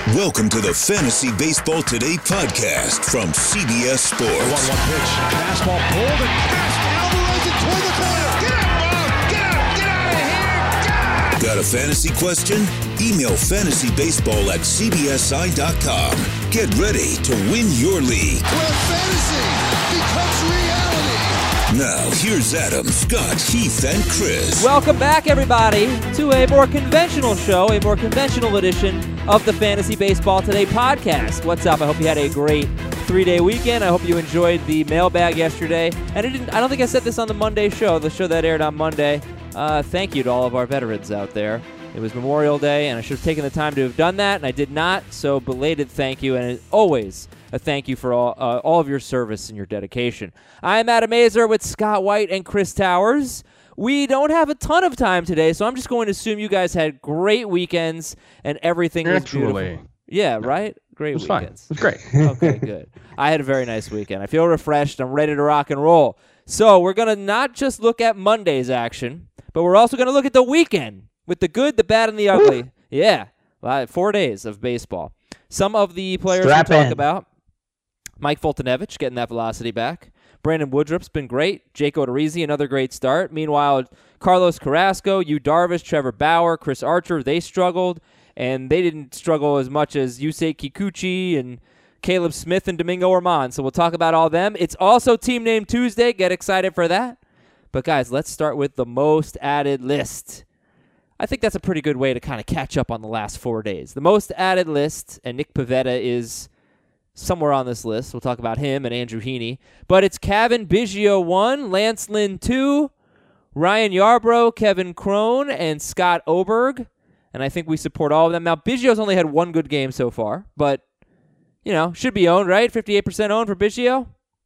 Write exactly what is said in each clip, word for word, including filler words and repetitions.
Welcome to the Fantasy Baseball Today podcast from C B S Sports. one one pitch. Fastball pulled and fast. Alvarez it toward the corner. Get out, Bob! Get out! Get out of here! Get out! Got a fantasy question? Email fantasybaseball at c b s i dot com. Get ready to win your league. Where fantasy becomes reality. Now, here's Adam, Scott, Heath, and Chris. Welcome back, everybody, to a more conventional show, a more conventional edition of the Fantasy Baseball Today podcast. What's up? I hope you had a great three-day weekend. I hope you enjoyed the mailbag yesterday. And I, didn't, I don't think I said this on the Monday show, the show that aired on Monday. Uh, thank you to all of our veterans out there. It was Memorial Day, and I should have taken the time to have done that, and I did not, so belated thank you, and always a thank you for all, uh, all of your service and your dedication. I'm Adam Azer with Scott White and Chris Towers. We don't have a ton of time today, so I'm just going to assume you guys had great weekends and everything was Naturally. beautiful. Yeah, right? Great It was weekends. fine. It was great. Okay, good. I had a very nice weekend. I feel refreshed. I'm ready to rock and roll. So we're going to not just look at Monday's action, but we're also going to look at the weekend with the good, the bad, and the ugly. Yeah, four days of baseball. Some of the players Strap we'll talk in. about. Mike Foltynewicz getting that velocity back. Brandon Woodruff's been great. Jake Odorizzi, another great start. Meanwhile, Carlos Carrasco, Yu Darvish, Trevor Bauer, Chris Archer, they struggled, and they didn't struggle as much as Yusei Kikuchi and Caleb Smith and Domingo Germán. So we'll talk about all them. It's also Team Name Tuesday. Get excited for that. But, guys, let's start with the most added list. I think that's a pretty good way to kind of catch up on the last four days. The most added list, and Nick Pivetta is somewhere on this list. We'll talk about him and Andrew Heaney. But it's Cavan Biggio one, Lance Lynn two, Ryan Yarbrough, Kevin Crone, and Scott Oberg. And I think we support all of them. Now, Biggio's only had one good game so far, but, you know, should be owned, right? fifty-eight percent owned for Biggio?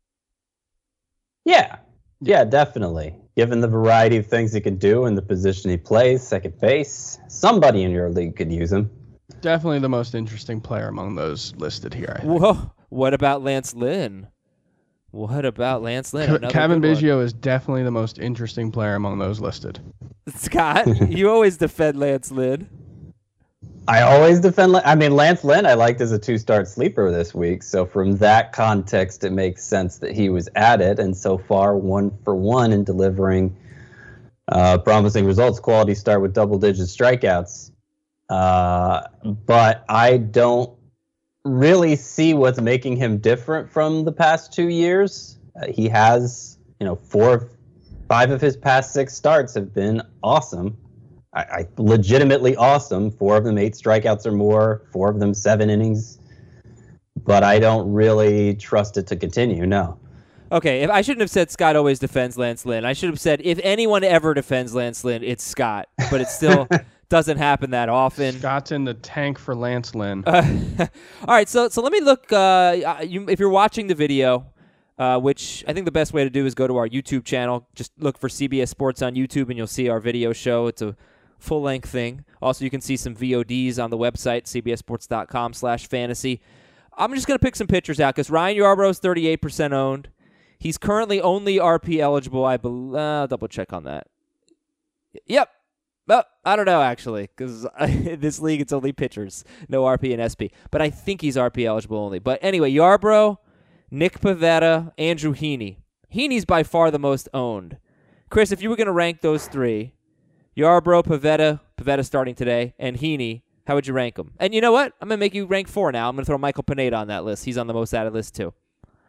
Yeah, yeah, definitely. Given the variety of things he can do and the position he plays, second base, somebody in your league could use him. Definitely the most interesting player among those listed here, I think. Whoa. What about Lance Lynn? What about Lance Lynn? Another Cavan good one. Biggio is definitely the most interesting player among those listed. Scott, you always defend Lance Lynn. I always defend. I mean, Lance Lynn I liked as a two-start sleeper this week. So from that context, it makes sense that he was added. And so far, one for one in delivering uh, promising results. Quality start with double-digit strikeouts. Uh, but I don't really see what's making him different from the past two years. Uh, he has, you know, four, five of his past six starts have been awesome. I, I legitimately awesome. Four of them eight strikeouts or more. Four of them seven innings. But I don't really trust it to continue. No. Okay, if I shouldn't have said Scott always defends Lance Lynn. I should have said if anyone ever defends Lance Lynn, it's Scott. But it still doesn't happen that often. Scott's in the tank for Lance Lynn. Uh, all right, so so let me look. Uh, you, if you're watching the video, uh, which I think the best way to do is go to our YouTube channel. Just look for C B S Sports on YouTube, and you'll see our video show. It's a full-length thing. Also, you can see some V O Ds on the website, c b s sports dot com slash fantasy. I'm just going to pick some pitchers out because Ryan Yarbrough is thirty-eight percent owned. He's currently only R P eligible. I believe. Uh, double check on that. Yep. Well, I don't know, actually, because in this league it's only pitchers, no R P and S P. But I think he's R P eligible only. But anyway, Yarbrough, Nick Pivetta, Andrew Heaney. Heaney's by far the most owned. Chris, if you were going to rank those three, Yarbrough, Pivetta, Pivetta starting today, and Heaney, how would you rank them? And you know what? I'm going to make you rank four now. I'm going to throw Michael Pineda on that list. He's on the most added list, too.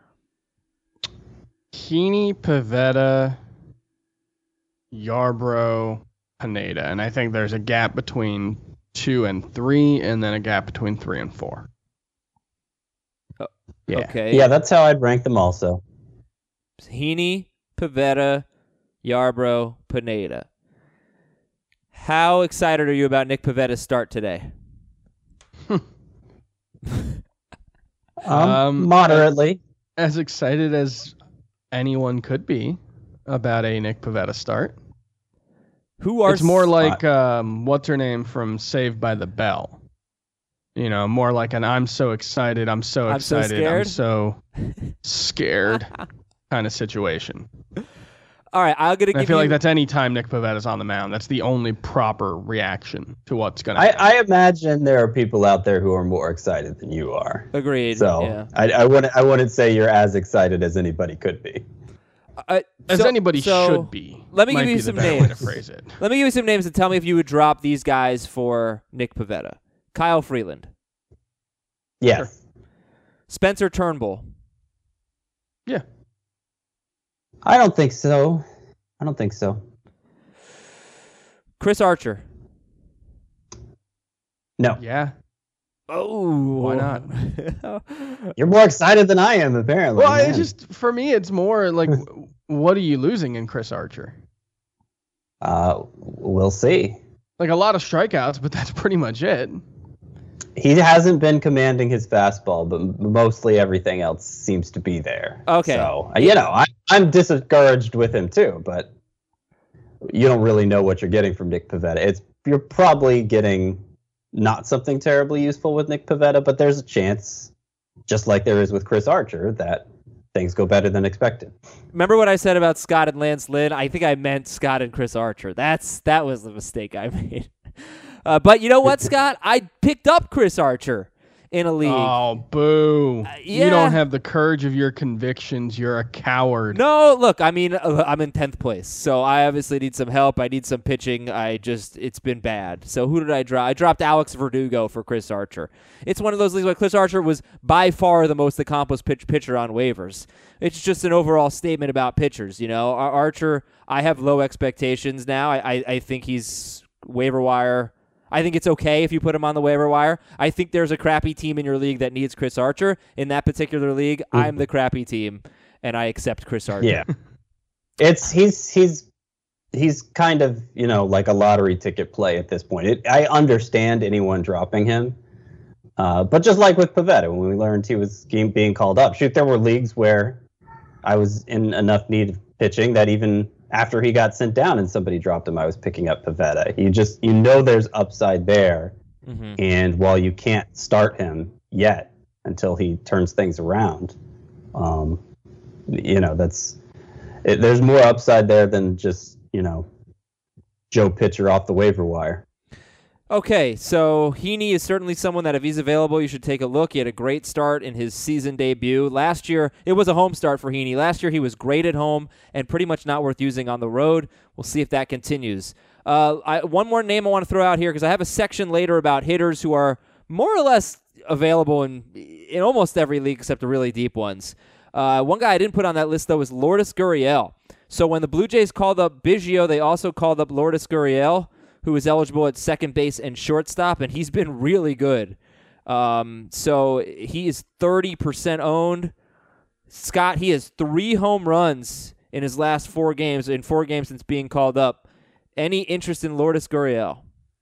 Heaney, Pivetta, Yarbrough, Pineda. And I think there's a gap between two and three, and then a gap between three and four. Oh, Yeah. Okay. Yeah, that's how I'd rank them also. Heaney, Pivetta, Yarbrough, Pineda. How excited are you about Nick Pivetta's start today? Um, Um, moderately. As excited as anyone could be about a Nick Pivetta start. Who are It's more s- like, um, what's her name from Saved by the Bell? You know, more like an I'm so excited, I'm so I'm so excited, I'm scared? so scared kind of situation. All right, I'm gonna give I feel you. like that's any time Nick Pavetta's on the mound. That's the only proper reaction to what's going to I, happen. I imagine there are people out there who are more excited than you are. Agreed. So yeah. I, I wouldn't I wouldn't say you're as excited as anybody could be. Uh, As so- anybody so should be. Let me might give you be the some better way names. to phrase it. Let me give you some names and tell me if you would drop these guys for Nick Pivetta. Kyle Freeland, Yes. Spencer Turnbull, Yeah. I don't think so. I don't think so. Chris Archer. No. Yeah. Oh, Why not? You're more excited than I am, apparently. Well, man. it's just for me, it's more like, what are you losing in Chris Archer? Uh, we'll see. Like a lot of strikeouts, but that's pretty much it. He hasn't been commanding his fastball, but m- mostly everything else seems to be there. Okay. So, you know, I, I'm discouraged with him too, but you don't really know what you're getting from Nick Pivetta. It's you're probably getting not something terribly useful with Nick Pivetta, but there's a chance, just like there is with Chris Archer, that things go better than expected. Remember what I said about Scott and Lance Lynn? I think I meant Scott and Chris Archer. That's that was the mistake I made. Uh, but you know what, Scott? I picked up Chris Archer in a league. Oh, boo. yeah. You don't have the courage of your convictions. You're a coward. No, look, I mean, uh, I'm in tenth place, so I obviously need some help. I need some pitching. I just, it's been bad. So who did I drop? I dropped Alex Verdugo for Chris Archer. It's one of those leagues where Chris Archer was by far the most accomplished pitch, pitcher on waivers. It's just an overall statement about pitchers, you know. Ar- Archer, I have low expectations now. I, I, I think he's waiver wire. I think it's okay if you put him on the waiver wire. I think there's a crappy team in your league that needs Chris Archer. In that particular league, mm-hmm. I'm the crappy team, and I accept Chris Archer. Yeah, it's he's he's he's kind of you know like a lottery ticket play at this point. It, I understand anyone dropping him, uh, but just like with Pivetta, when we learned he was being called up, shoot, there were leagues where I was in enough need of pitching that even after he got sent down and somebody dropped him, I was picking up Pivetta. You just, you know, there's upside there. Mm-hmm. And while you can't start him yet until he turns things around, um, you know, that's, it, there's more upside there than just, you know, Joe pitcher off the waiver wire. Okay, so Heaney is certainly someone that if he's available, you should take a look. He had a great start in his season debut. Last year, it was a home start for Heaney. Last year, he was great at home and pretty much not worth using on the road. We'll see if that continues. Uh, I, one more name I want to throw out here because I have a section later about hitters who are more or less available in, in almost every league except the really deep ones. Uh, one guy I didn't put on that list, though, is Lourdes Gurriel. So when the Blue Jays called up Biggio, they also called up Lourdes Gurriel, who is eligible at second base and shortstop, and he's been really good. Um, so he is thirty percent owned. Scott, he has three home runs in his last four games, in four games since being called up. Any interest in Lourdes Gurriel?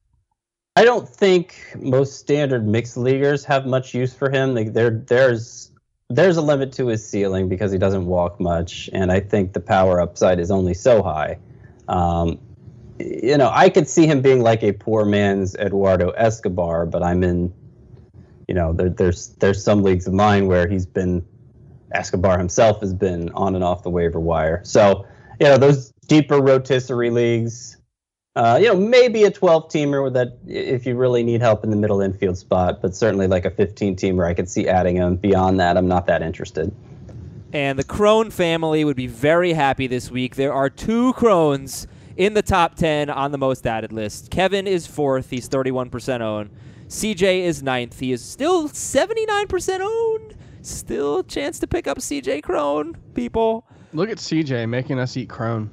I don't think most standard mixed leaguers have much use for him. Like there, there's there's a limit to his ceiling because he doesn't walk much, and I think the power upside is only so high. Um, You know, I could see him being like a poor man's Eduardo Escobar, but I'm in, you know, there, there's there's some leagues of mine where he's been, Escobar himself has been on and off the waiver wire. So, you know, those deeper rotisserie leagues, uh, you know, maybe a twelve-teamer that if you really need help in the middle infield spot, but certainly like a fifteen-teamer, I could see adding him. Beyond that, I'm not that interested. And the Crone family would be very happy this week. There are two Crones in the top ten on the most added list. Kevin is fourth. He's thirty-one percent owned. C J is ninth. He is still seventy-nine percent owned. Still a chance to pick up C J Crone, people. Look at C J making us eat Crone.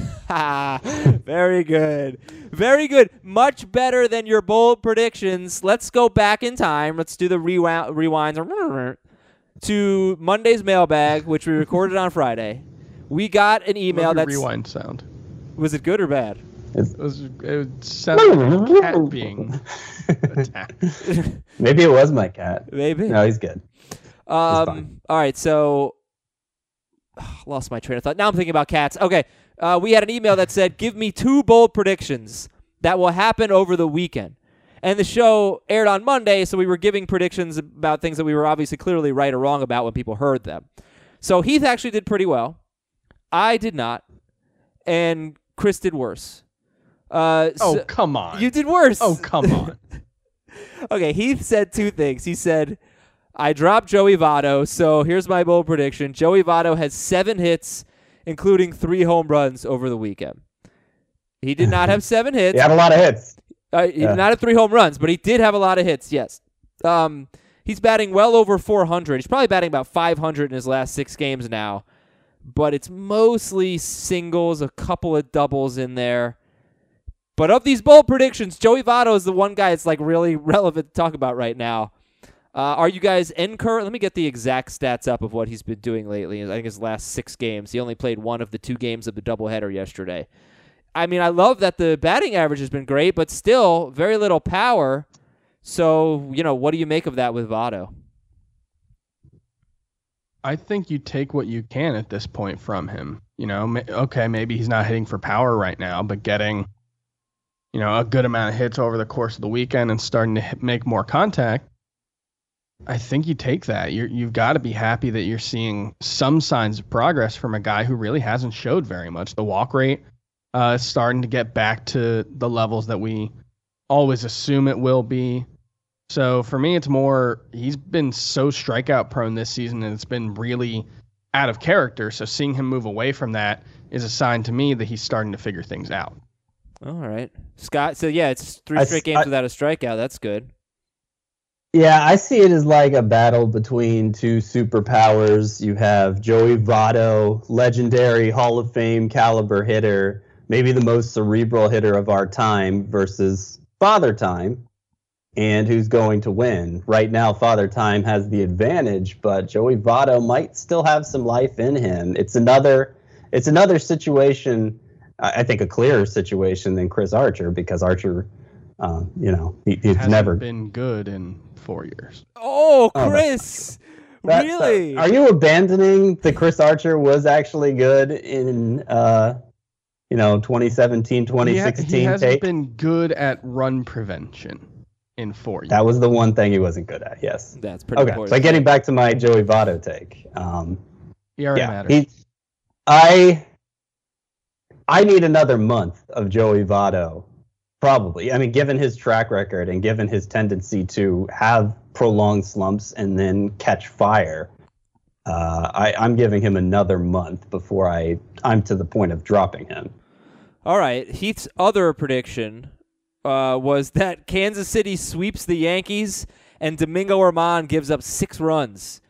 Very good. Very good. Much better than your bold predictions. Let's go back in time. Let's do the rewind, rewinds to Monday's mailbag, which we recorded on Friday. We got an email that's... rewind sound. Was it good or bad? It was. It sounded like a cat being attacked. Maybe it was my cat. Maybe. No, he's good. Um. He's fine. All right. So, lost my train of thought. Now I'm thinking about cats. Okay. Uh, we had an email that said, "Give me two bold predictions that will happen over the weekend." And the show aired on Monday, so we were giving predictions about things that we were obviously clearly right or wrong about when people heard them. So Heath actually did pretty well. I did not. and Chris did worse. Uh, Oh, so come on. you did worse. Oh, come on. Okay, Heath said two things. He said, I dropped Joey Votto, so here's my bold prediction. Joey Votto has seven hits, including three home runs over the weekend. He did not have seven hits. He had a lot of hits. Uh, he Yeah. did not have three home runs, but he did have a lot of hits, yes. Um, he's batting well over four hundred. He's probably batting about five hundred in his last six games now, but it's mostly singles, a couple of doubles in there. But of these bold predictions, Joey Votto is the one guy that's like really relevant to talk about right now. Uh, are you guys encouraged? Let me get the exact stats up of what he's been doing lately. I think his last six games. He only played one of the two games of the doubleheader yesterday. I mean, I love that the batting average has been great, but still very little power. So, you know, what do you make of that with Votto? I think you take what you can at this point from him. You know, ma- okay, maybe he's not hitting for power right now, but getting, you know, a good amount of hits over the course of the weekend and starting to hit, make more contact, I think you take that. You're, you've got to be happy that you're seeing some signs of progress from a guy who really hasn't showed very much. The walk rate uh, is starting to get back to the levels that we always assume it will be. So for me, it's more, he's been so strikeout prone this season and it's been really out of character. So seeing him move away from that is a sign to me that he's starting to figure things out. All right. Scott, so yeah, it's three I- straight games I- without a strikeout. That's good. Yeah, I see it as like a battle between two superpowers. You have Joey Votto, legendary Hall of Fame caliber hitter, maybe the most cerebral hitter of our time, versus Father Time, and who's going to win. Right now, Father Time has the advantage, but Joey Votto might still have some life in him. It's another, it's another situation, I think a clearer situation than Chris Archer, because Archer, um, you know, he, he's Hasn't never been good in four years. Oh, Oh, Chris. That- really? Are you abandoning the Chris Archer was actually good in, uh, you know, twenty seventeen, twenty sixteen He, ha- he hasn't take? been good at run prevention in four years. That was the one thing he wasn't good at, yes. That's pretty Okay, important. so getting back to my Joey Votto take. Um, E R A yeah, matters. he, I, I need another month of Joey Votto, probably. I mean, given his track record and given his tendency to have prolonged slumps and then catch fire, uh, I, I'm giving him another month before I, I'm to the point of dropping him. All right. Heath's other prediction uh, was that Kansas City sweeps the Yankees and Domingo Germán gives up six runs.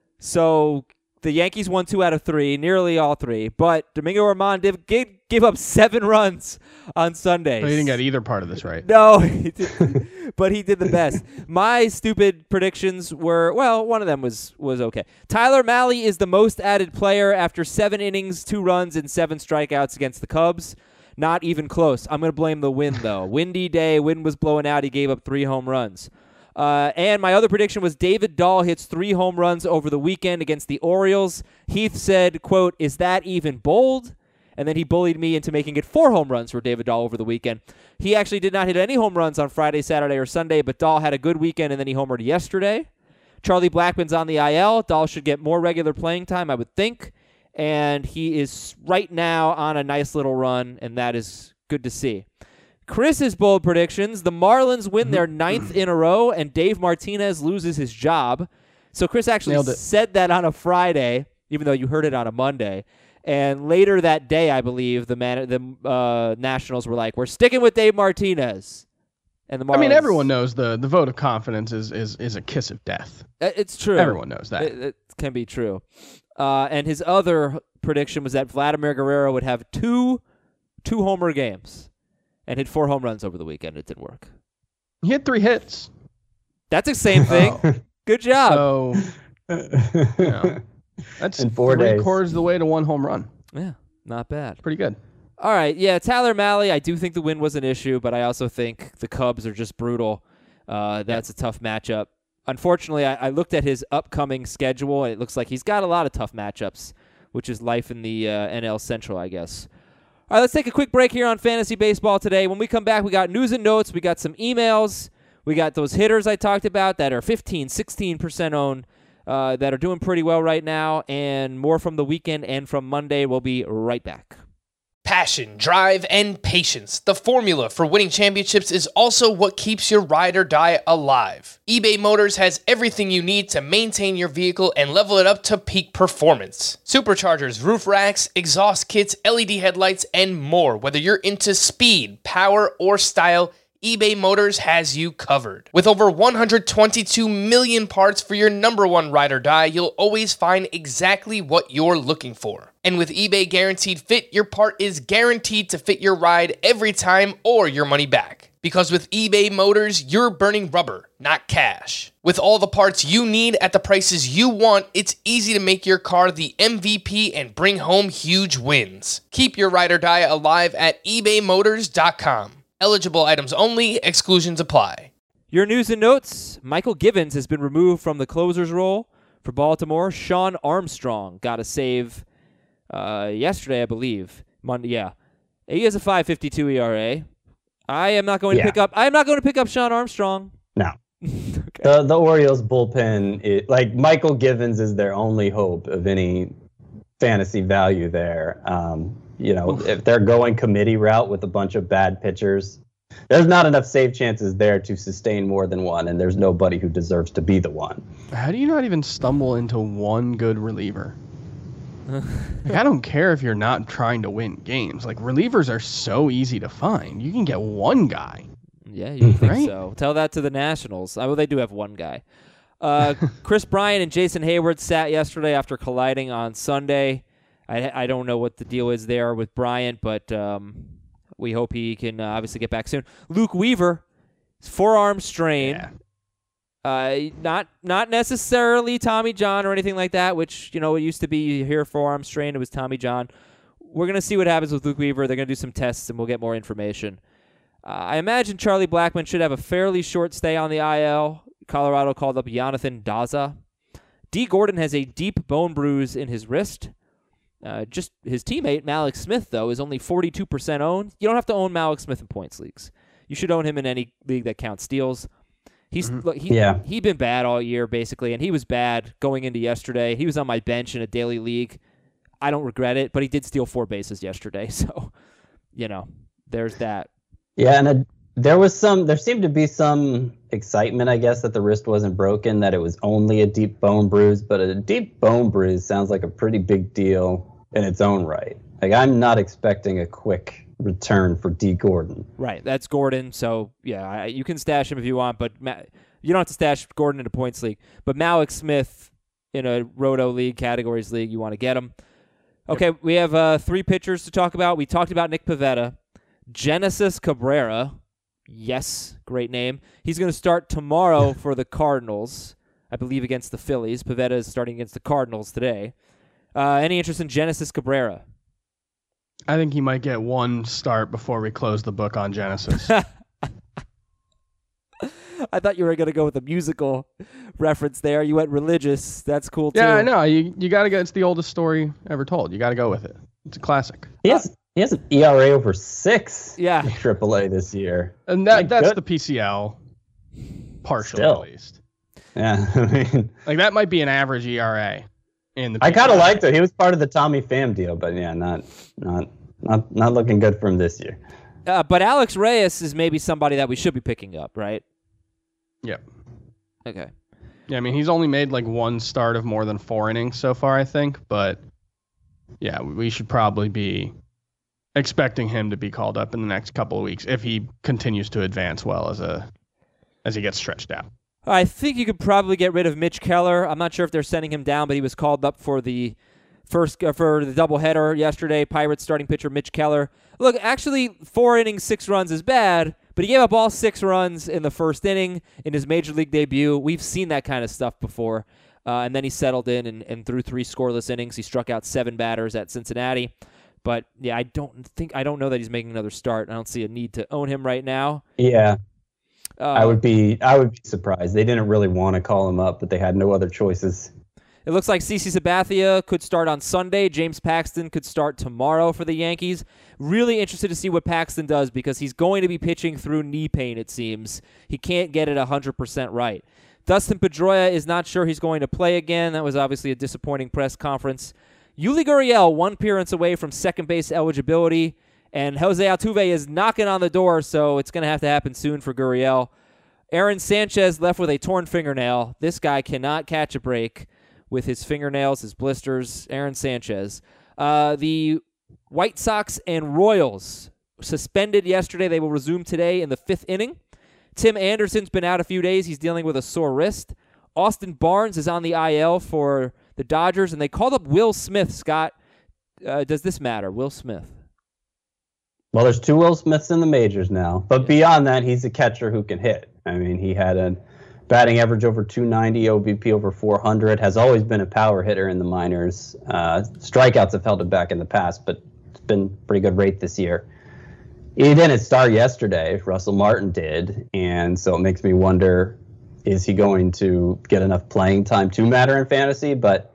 So the Yankees won two out of three, nearly all three, but Domingo Germán did, gave, gave up seven runs on Sundays. So he didn't get either part of this right. No, he didn't. But he did the best. My stupid predictions were, well, one of them was was okay. Tyler Mahle is the most added player after seven innings, two runs, and seven strikeouts against the Cubs. Not even close. I'm going to blame the wind, though. Windy day, wind was blowing out. He gave up three home runs. Uh, and my other prediction was David Dahl hits three home runs over the weekend against the Orioles. Heath said, quote, is that even bold? And then he bullied me into making it four home runs for David Dahl over the weekend. He actually did not hit any home runs on Friday, Saturday, or Sunday, but Dahl had a good weekend, and then he homered yesterday. Charlie Blackmon's on the I L. Dahl should get more regular playing time, I would think. And he is right now on a nice little run, and that is good to see. Chris's bold predictions, the Marlins win their ninth in a row, and Dave Martinez loses his job. So Chris actually Nailed it. said that on a Friday, even though you heard it on a Monday. And later that day, I believe, the man, the uh, Nationals were like, we're sticking with Dave Martinez. And the Marlins, I mean, everyone knows the, the vote of confidence is, is, is a kiss of death. Uh, It's true. Everyone knows that. It, it can be true. Uh, and his other prediction was that Vladimir Guerrero would have two two homer games and hit four home runs over the weekend. It didn't work. He had three hits. That's the same thing. Oh. Good job. So, you know, that's In four three days. quarters of the way to one home run. Yeah, not bad. Pretty good. All right, yeah, Tyler Mahle, I do think the win was an issue, but I also think the Cubs are just brutal. Uh, that's a tough matchup. Unfortunately, I, I looked at his upcoming schedule, and it looks like he's got a lot of tough matchups, which is life in the uh, N L Central, I guess. All right, let's take a quick break here on Fantasy Baseball today. When we come back, we got news and notes, we got some emails, we got those hitters I talked about that are fifteen, sixteen percent owned, uh, that are doing pretty well right now, and more from the weekend and from Monday. We'll be right back. Passion, drive, and patience. The formula for winning championships is also what keeps your ride or die alive. eBay Motors has everything you need to maintain your vehicle and level it up to peak performance. Superchargers, roof racks, exhaust kits, L E D headlights, and more. Whether you're into speed, power, or style, eBay Motors has you covered. With over one hundred twenty-two million parts for your number one ride or die, you'll always find exactly what you're looking for. And with eBay Guaranteed Fit, your part is guaranteed to fit your ride every time or your money back. Because with eBay Motors, you're burning rubber, not cash. With all the parts you need at the prices you want, it's easy to make your car the M V P and bring home huge wins. Keep your ride or die alive at ebay motors dot com. Eligible items only, exclusions apply. Your news and notes. Michael Givens has been removed from the closer's role for Baltimore. Sean Armstrong got a save uh, yesterday, I believe. Monday, yeah. He has a five fifty-two E R A. I am not going Yeah. to pick up I am not going to pick up Sean Armstrong. No. Okay. The the Orioles bullpen, it, like Michael Givens is their only hope of any fantasy value there. Um, you know, Oof. If they're going committee route with a bunch of bad pitchers, there's not enough save chances there to sustain more than one, and there's nobody who deserves to be the one. How do you not even stumble into one good reliever? Like, I don't care if you're not trying to win games. Like, relievers are so easy to find. You can get one guy. Yeah, you think Right? so. Tell that to the Nationals. Oh, well, they do have one guy. Uh, Chris Bryant and Jason Hayward sat yesterday after colliding on Sunday. I, I don't know what the deal is there with Bryant, but um, we hope he can uh, obviously get back soon. Luke Weaver, forearm strain. Yeah. Uh, not not necessarily Tommy John or anything like that, which, you know, it used to be you hear forearm strain, it was Tommy John. We're going to see what happens with Luke Weaver. They're going to do some tests, and we'll get more information. Uh, I imagine Charlie Blackmon should have a fairly short stay on the I L. Colorado called up Jonathan Daza. D. Gordon has a deep bone bruise in his wrist. Uh, just his teammate, Malik Smith, though, is only forty-two percent owned. You don't have to own Malik Smith in points leagues. You should own him in any league that counts steals. He's Mhm. look, he Yeah. he been bad all year basically, and he was bad going into yesterday. He was on my bench in a daily league. I don't regret it, but he did steal four bases yesterday, so you know, there's that. Yeah, and a, there was some, there seemed to be some excitement, I guess, that the wrist wasn't broken, that it was only a deep bone bruise, but a deep bone bruise sounds like a pretty big deal in its own right. Like, I'm not expecting a quick return for D. Gordon. Right, that's Gordon. So yeah, I, you can stash him if you want, but Ma- you don't have to stash Gordon in a points league. But Malik Smith in a Roto league, categories league, you want to get him. Okay, yep. We have uh, three pitchers to talk about. We talked about Nick Pivetta, Genesis Cabrera. Yes, great name. He's going to start tomorrow for the Cardinals, I believe, against the Phillies. Pivetta is starting against the Cardinals today. Uh, any interest in Genesis Cabrera? I think he might get one start before we close the book on Genesis. I thought you were going to go with a musical reference there. You went religious. That's cool, too. Yeah, I know. You you got to go. It's the oldest story ever told. You got to go with it. It's a classic. He has, he has an E R A over six Yeah. in triple A this year. And that Like, that's good. the P C L, partially Still. at least. Yeah, I mean, Like, that might be an average E R A in the I kind of P C L. liked it. He was part of the Tommy Pham deal, but yeah, not not not not looking good for him this year. Uh, but Alex Reyes is maybe somebody that we should be picking up, right? Yep. Okay. Yeah, I mean, he's only made like one start of more than four innings so far, I think. But yeah, we should probably be expecting him to be called up in the next couple of weeks if he continues to advance well as a as he gets stretched out. I think you could probably get rid of Mitch Keller. I'm not sure if they're sending him down, but he was called up for the first uh, for the doubleheader yesterday. Pirates starting pitcher Mitch Keller. Look, actually, four innings, six runs is bad, but he gave up all six runs in the first inning in his major league debut. We've seen that kind of stuff before. Uh, and then he settled in and, and threw three scoreless innings. He struck out seven batters at Cincinnati. But yeah, I don't think I don't know that he's making another start. I don't see a need to own him right now. Yeah, Uh, I would be I would be surprised. They didn't really want to call him up, but they had no other choices. It looks like CeCe Sabathia could start on Sunday. James Paxton could start tomorrow for the Yankees. Really interested to see what Paxton does because he's going to be pitching through knee pain, it seems. He can't get it one hundred percent right. Dustin Pedroia is not sure he's going to play again. That was obviously a disappointing press conference Yuli Gurriel, one appearance away from second base eligibility, and Jose Altuve is knocking on the door, so it's going to have to happen soon for Gurriel. Aaron Sanchez left with a torn fingernail. This guy cannot catch a break with his fingernails, his blisters. Aaron Sanchez. Uh, the White Sox and Royals suspended yesterday. They will resume today in the fifth inning. Tim Anderson's been out a few days. He's dealing with a sore wrist. Austin Barnes is on the I L for the Dodgers, and they called up Will Smith. Scott, uh, does this matter? Will Smith. Well, there's two Will Smiths in the majors now, but beyond that, he's a catcher who can hit. I mean, he had a batting average over two ninety, O B P over four hundred, has always been a power hitter in the minors. Uh, strikeouts have held him back in the past, but it's been pretty good rate this year. He didn't start yesterday. Russell Martin did, and so it makes me wonder, is he going to get enough playing time to matter in fantasy? But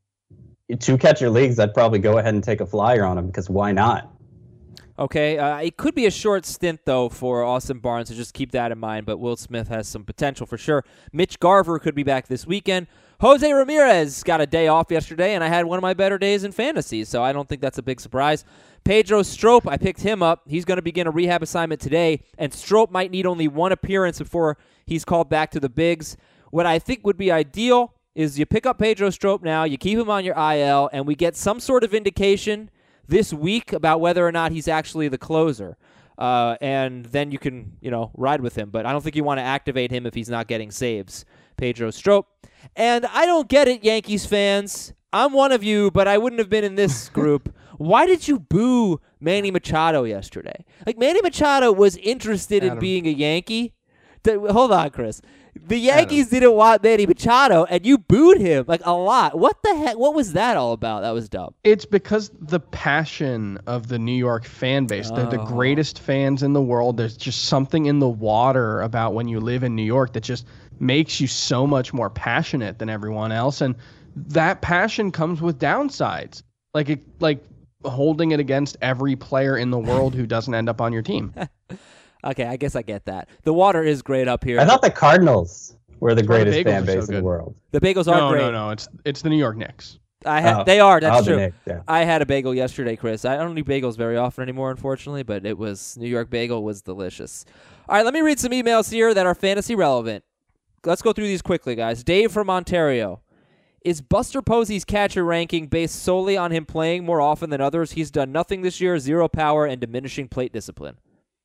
two catcher leagues, I'd probably go ahead and take a flyer on him, because why not? Okay, uh, it could be a short stint, though, for Austin Barnes, so just keep that in mind, but Will Smith has some potential for sure. Mitch Garver could be back this weekend. Jose Ramirez got a day off yesterday, and I had one of my better days in fantasy, so I don't think that's a big surprise. Pedro Strop, I picked him up. He's going to begin a rehab assignment today, and Strop might need only one appearance before he's called back to the bigs. What I think would be ideal is you pick up Pedro Strop now, you keep him on your I L, and we get some sort of indication this week about whether or not he's actually the closer. Uh, and then you can, you know, ride with him. But I don't think you want to activate him if he's not getting saves, Pedro Strop. And I don't get it, Yankees fans. I'm one of you, but I wouldn't have been in this group. Why did you boo Manny Machado yesterday? Like, Manny Machado was interested Adam. in being a Yankee. Th- Hold on, Chris. The Yankees Adam. didn't want Manny Machado, and you booed him, like, a lot. What the heck? What was that all about? That was dumb. It's because the passion of the New York fan base. They're the Oh. greatest fans in the world. There's just something in the water about when you live in New York that just makes you so much more passionate than everyone else. And that passion comes with downsides. Like it, like holding it against every player in the world who doesn't end up on your team. Okay, I guess I get that. The water is great up here. I thought the Cardinals were the why the greatest bagels fan are base so in the good. world. The bagels are No, great. no, no. It's it's the New York Knicks. I ha- Oh. they are. That's Oh, the true. Knicks, yeah. I had a bagel yesterday, Chris. I don't eat bagels very often anymore, unfortunately, but it was New York bagel was delicious. All right, let me read some emails here that are fantasy relevant. Let's go through these quickly, guys. Dave from Ontario. Is Buster Posey's catcher ranking based solely on him playing more often than others? He's done nothing this year, zero power, and diminishing plate discipline.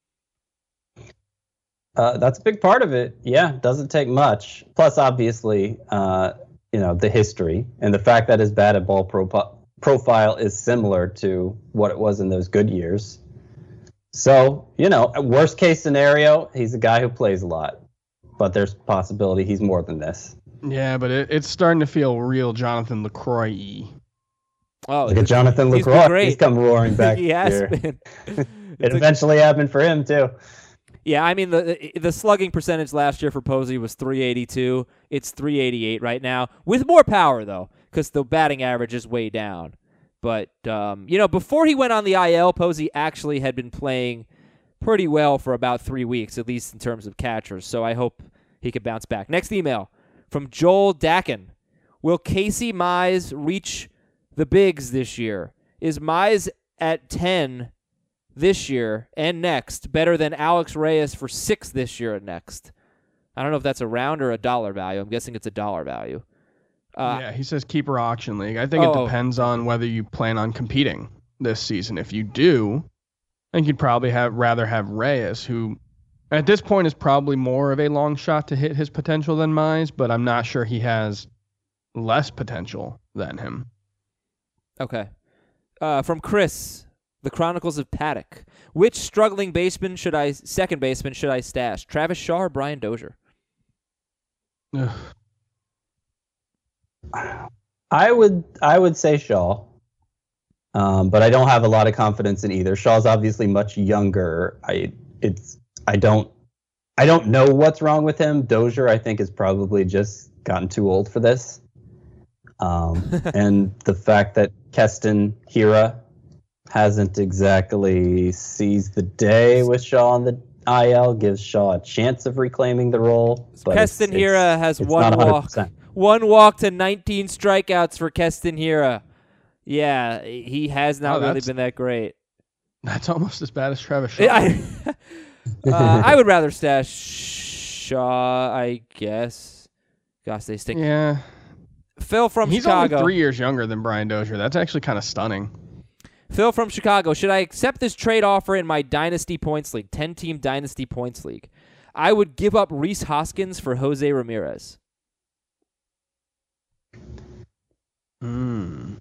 Uh, that's a big part of it. Yeah, doesn't take much. Plus, obviously, uh, you know, the history and the fact that his batted ball pro- profile is similar to what it was in those good years. So, you know, worst case scenario, he's a guy who plays a lot. But there's possibility he's more than this. Yeah, but it, it's starting to feel real Jonathan LaCroix-y. Oh, Look at Jonathan he's been LaCroix. great. He's come roaring back he has here. been. It It's a- eventually happened for him, too. Yeah, I mean, the the slugging percentage last year for Posey was three eighty-two. It's three eighty-eight right now, with more power, though, because the batting average is way down. But, um, you know, before he went on the I L, Posey actually had been playing pretty well for about three weeks, at least in terms of catchers. So I hope he could bounce back. Next email from Joel Dakin. Will Casey Mize reach the bigs this year? Is Mize at ten this year and next better than Alex Reyes for six this year and next? I don't know if that's a round or a dollar value. I'm guessing it's a dollar value. Uh, yeah, he says keeper auction league. I think Oh, it oh. depends on whether you plan on competing this season. If you do, I think you'd probably have rather have Reyes, who at this point is probably more of a long shot to hit his potential than Mize, but I'm not sure he has less potential than him. Okay. Uh, from Chris, the Chronicles of Paddock. Which struggling baseman should I, second baseman should I stash? Travis Shaw or Brian Dozier? Ugh. I would I would say Shaw, um, but I don't have a lot of confidence in either. Shaw's obviously much younger. I it's I don't I don't know what's wrong with him. Dozier, I think, has probably just gotten too old for this. Um, and the fact that Keston Hiura hasn't exactly seized the day with Shaw on the I L gives Shaw a chance of reclaiming the role. But Keston it's, Hiura it's, has it's one not walk. one hundred percent. One walk to nineteen strikeouts for Keston Hiura. Yeah, he has not Oh, really that's- been that great. That's almost as bad as Travis Shaw. I, uh, I would rather stash Shaw, I guess. Gosh, they stink. yeah. Phil from He's Chicago. only three years younger than Brian Dozier. That's actually kind of stunning. Phil from Chicago. Should I accept this trade offer in my Dynasty Points League, ten-team Dynasty Points League? I would give up Rhys Hoskins for Jose Ramirez. Hmm.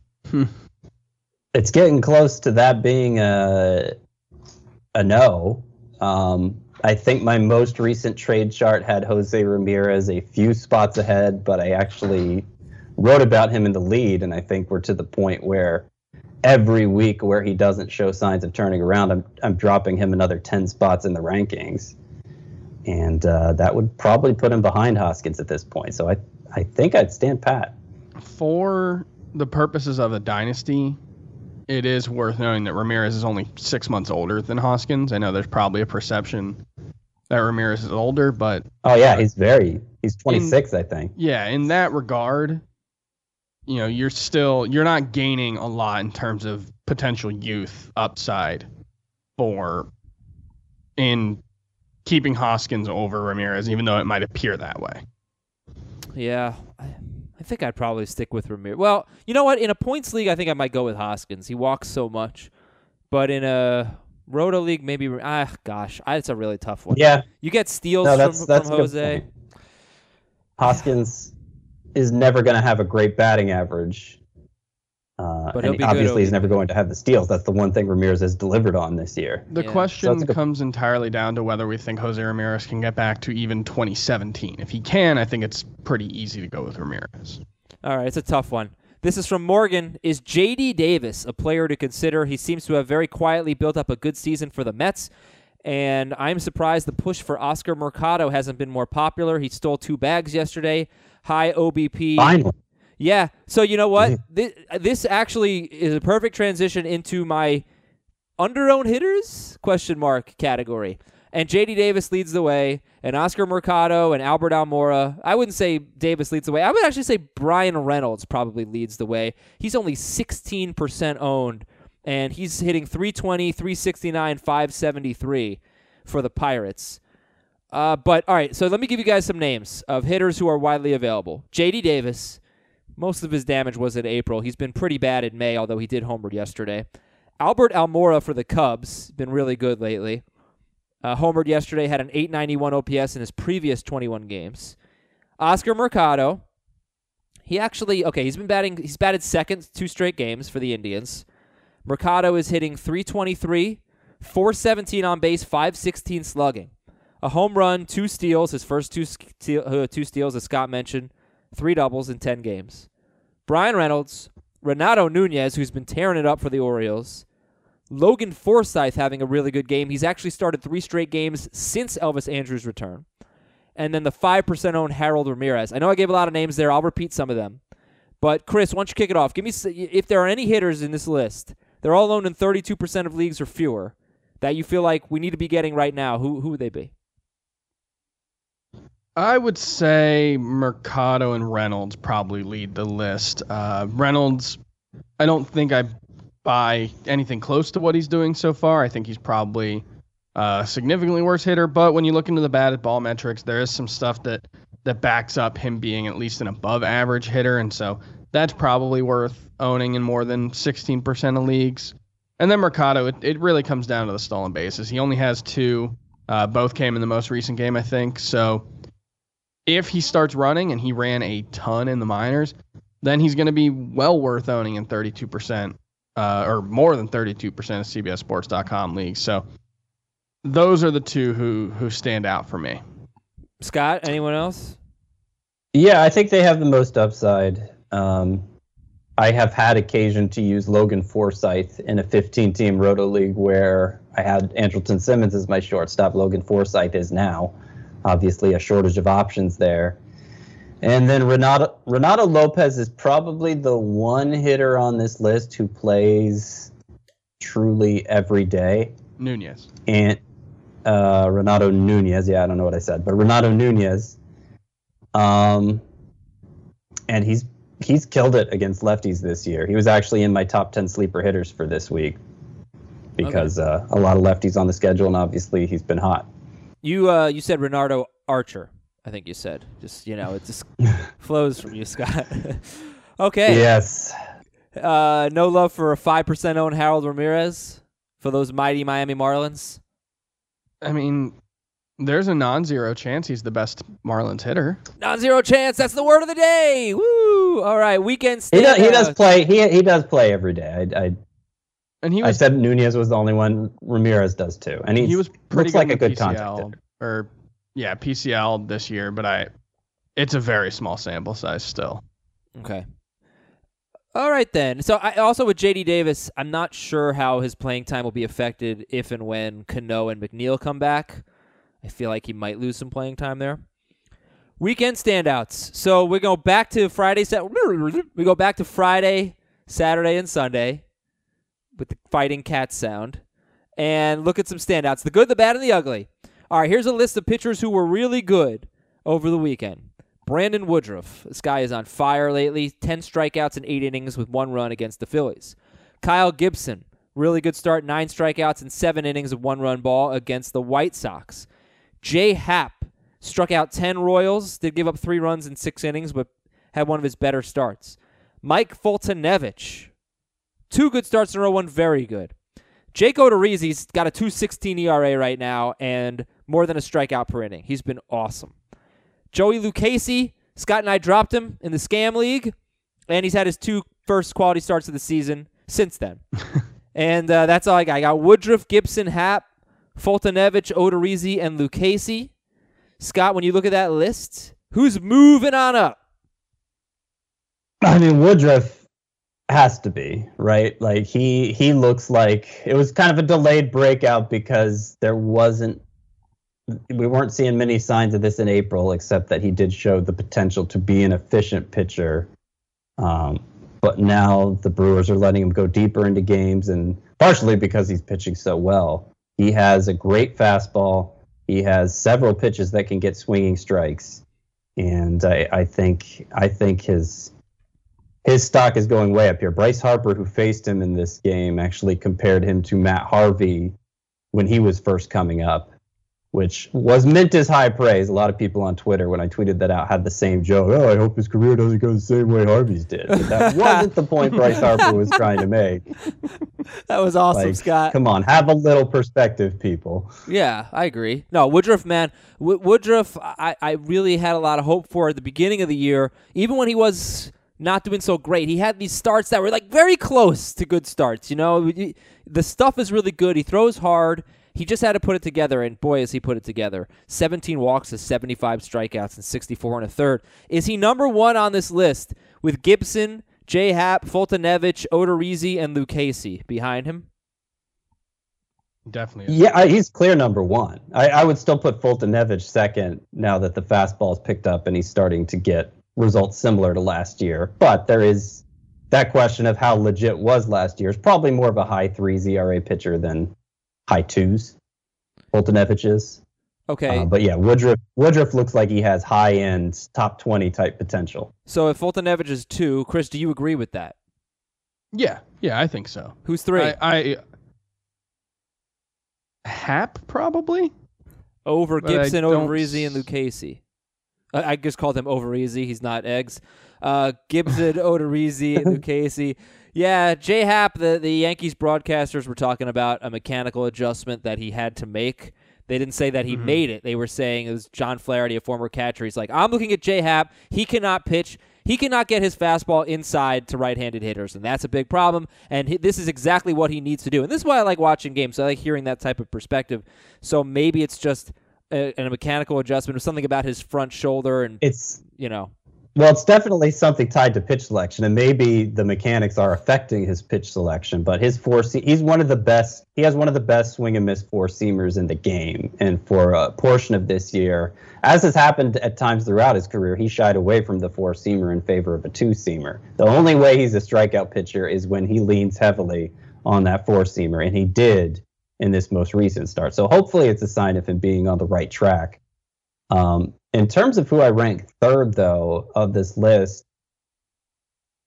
It's getting close to that being a a no. Um, I think my most recent trade chart had Jose Ramirez a few spots ahead, but I actually wrote about him in the lead, and I think we're to the point where every week where he doesn't show signs of turning around, I'm I'm dropping him another ten spots in the rankings, and uh, that would probably put him behind Hoskins at this point. So I I think I'd stand pat. For the purposes of a dynasty, it is worth knowing that Ramirez is only six months older than Hoskins. I know there's probably a perception that Ramirez is older, but Oh yeah, he's very he's twenty-six, I think. yeah, in that regard, you know, you're still you're not gaining a lot in terms of potential youth upside for in keeping Hoskins over Ramirez, even though it might appear that way. Yeah, I, I think I'd probably stick with Ramirez. Well, you know what? In a points league, I think I might go with Hoskins. He walks so much. But in a Roto league, maybe, ah, gosh, I, it's a really tough one. Yeah, You get steals no, that's from, that's from a good Jose. point. Hoskins is never going to have a great batting average. Uh, But he'll and be good obviously, he's over- never going to have the steals. That's the one thing Ramirez has delivered on this year. The Yeah. question So that's a good- comes entirely down to whether we think Jose Ramirez can get back to even twenty seventeen. If he can, I think it's pretty easy to go with Ramirez. All right, it's a tough one. This is from Morgan. Is J D Davis a player to consider? He seems to have very quietly built up a good season for the Mets, and I'm surprised the push for Oscar Mercado hasn't been more popular. He stole two bags yesterday. High O B P. Finally. Yeah. So you know what? This, this actually is a perfect transition into my under-owned hitters question mark category. And J D Davis leads the way, and Oscar Mercado and Albert Almora. I wouldn't say Davis leads the way. I would actually say Brian Reynolds probably leads the way. He's only sixteen percent owned, and he's hitting three twenty, three sixty-nine, five seventy-three for the Pirates. Uh, but, all right, so let me give you guys some names of hitters who are widely available. J D Davis. Most of his damage was in April. He's been pretty bad in May, although he did homer yesterday. Albert Almora for the Cubs, been really good lately. Uh, homered yesterday, had an eight ninety-one O P S in his previous twenty-one games. Oscar Mercado, he actually, okay, he's been batting, he's batted second two straight games for the Indians. Mercado is hitting three twenty-three, four seventeen on base, five sixteen slugging. A home run, two steals, his first two, steal, uh, two steals, as Scott mentioned. Three doubles in ten games. Brian Reynolds, Renato Nunez, who's been tearing it up for the Orioles. Logan Forsythe having a really good game. He's actually started three straight games since Elvis Andrews' return. And then the five percent owned Harold Ramirez. I know I gave a lot of names there. I'll repeat some of them. But, Chris, why don't you kick it off? Give me if there are any hitters in this list, they're all owned in thirty-two percent of leagues or fewer, that you feel like we need to be getting right now. Who, who would they be? I would say Mercado and Reynolds probably lead the list. Uh, Reynolds, I don't think I buy anything close to what he's doing so far. I think he's probably a significantly worse hitter, but when you look into the batted ball metrics, there is some stuff that, that backs up him being at least an above average hitter, and so that's probably worth owning in more than sixteen percent of leagues. And then Mercado, it, it really comes down to the stolen bases. He only has two. Uh, both came in the most recent game, I think, so if he starts running, and he ran a ton in the minors, then he's going to be well worth owning in thirty-two percent, uh, or more than thirty-two percent of C B S Sports dot com leagues. So those are the two who who stand out for me. Scott, anyone else? Yeah, I think they have the most upside. Um, I have had occasion to use Logan Forsythe in a fifteen-team Roto League where I had Andrelton Simmons as my shortstop. Logan Forsythe is now. Obviously, a shortage of options there. And then Renato, Renato Lopez is probably the one hitter on this list who plays truly every day. Nunez. And uh, Renato Nunez, yeah, I don't know what I said, but Renato Nunez. Um, and he's he's killed it against lefties this year. He was actually in my top ten sleeper hitters for this week because okay. uh, a lot of lefties on the schedule, and obviously he's been hot. You uh, you said Renardo Archer, I think you said. Just, you know, it just flows from you, Scott. Okay. Yes. Uh, no love for a five percent owned Harold Ramirez for those mighty Miami Marlins? I mean, there's a non-zero chance he's the best Marlins hitter. Non-zero chance. That's the word of the day. Woo! All right, weekend. He does, he does play. He he does play every day. I, I and he was, I said Nunez was the only one. Ramirez does too, and he was pretty looks good like a good P C L, contact hitter. Or yeah, P C L this year, but I, it's a very small sample size still. Okay. All right, then. So I also with J D Davis, I'm not sure how his playing time will be affected if and when Cano and McNeil come back. I feel like he might lose some playing time there. Weekend standouts. So we go back to Friday. We go back to Friday, Saturday, and Sunday with the fighting cat sound, and look at some standouts: the good, the bad, and the ugly. All right, here's a list of pitchers who were really good over the weekend. Brandon Woodruff. This guy is on fire lately. ten strikeouts in eight innings with one run against the Phillies. Kyle Gibson. Really good start. nine strikeouts in seven innings of one-run ball against the White Sox. Jay Happ struck out ten Royals. Did give up three runs in six innings, but had one of his better starts. Mike Foltynewicz. Two good starts in a row, one very good. Jake Odorizzi's got a two sixteen E R A right now and more than a strikeout per inning. He's been awesome. Joey Lucchesi, Scott and I dropped him in the Scam League, and he's had his two first quality starts of the season since then. and uh, that's all I got. I got Woodruff, Gibson, Happ, Foltynewicz, Odorizzi, and Lucchesi. Scott, when you look at that list, who's moving on up? I mean, Woodruff has to be, right? Like, he he looks like it was kind of a delayed breakout because there wasn't we weren't seeing many signs of this in April, except that he did show the potential to be an efficient pitcher. Um, but now the Brewers are letting him go deeper into games, and partially because he's pitching so well. He has a great fastball. He has several pitches that can get swinging strikes, and I, I think I think his his stock is going way up here. Bryce Harper, who faced him in this game, actually compared him to Matt Harvey when he was first coming up, which was meant as high praise. A lot of people on Twitter, when I tweeted that out, had the same joke. Oh, I hope his career doesn't go the same way Harvey's did. But that wasn't the point Bryce Harper was trying to make. That was awesome, like, Scott. Come on, have a little perspective, people. Yeah, I agree. No, Woodruff, man. W- Woodruff, I, I really had a lot of hope for at the beginning of the year, even when he was not doing so great. He had these starts that were like very close to good starts. You know, the stuff is really good. He throws hard. He just had to put it together, and boy, has he put it together. seventeen walks to seventy-five strikeouts and sixty-four and a third. Is he number one on this list with Gibson, Jay Happ, Foltynewicz, Odorizzi, and Lucchesi behind him? Definitely. Yeah, I, he's clear number one. I, I would still put Foltynewicz second now that the fastball's picked up and he's starting to get results similar to last year. But there is that question of how legit was last year. Is probably more of a high threes E R A pitcher than high twos. Foltynewicz is. Okay. Uh, but yeah, Woodruff Woodruff looks like he has high end top twenty type potential. So if Foltynewicz is two, Chris, do you agree with that? Yeah, yeah, I think so. Who's three? I, I Happ probably over but Gibson, don't... Odorizzi, and Lucchesi. I, I just called him Overeasy. He's not eggs. Uh, Gibson, Odorizzi, and Lucchesi. Yeah, Jay Happ, the, the Yankees broadcasters were talking about a mechanical adjustment that he had to make. They didn't say that he mm-hmm. made it. They were saying, it was John Flaherty, a former catcher. He's like, I'm looking at Jay Happ. He cannot pitch. He cannot get his fastball inside to right-handed hitters, and that's a big problem, and he, this is exactly what he needs to do. And this is why I like watching games. I like hearing that type of perspective. So maybe it's just a, a mechanical adjustment or something about his front shoulder, and it's you know. Well, it's definitely something tied to pitch selection, and maybe the mechanics are affecting his pitch selection. But his four, he's one of the best. He has one of the best swing and miss four seamers in the game, and for a portion of this year, as has happened at times throughout his career, he shied away from the four seamer in favor of a two seamer. The only way he's a strikeout pitcher is when he leans heavily on that four seamer, and he did in this most recent start. So hopefully, it's a sign of him being on the right track. Um, In terms of who I rank third, though, of this list,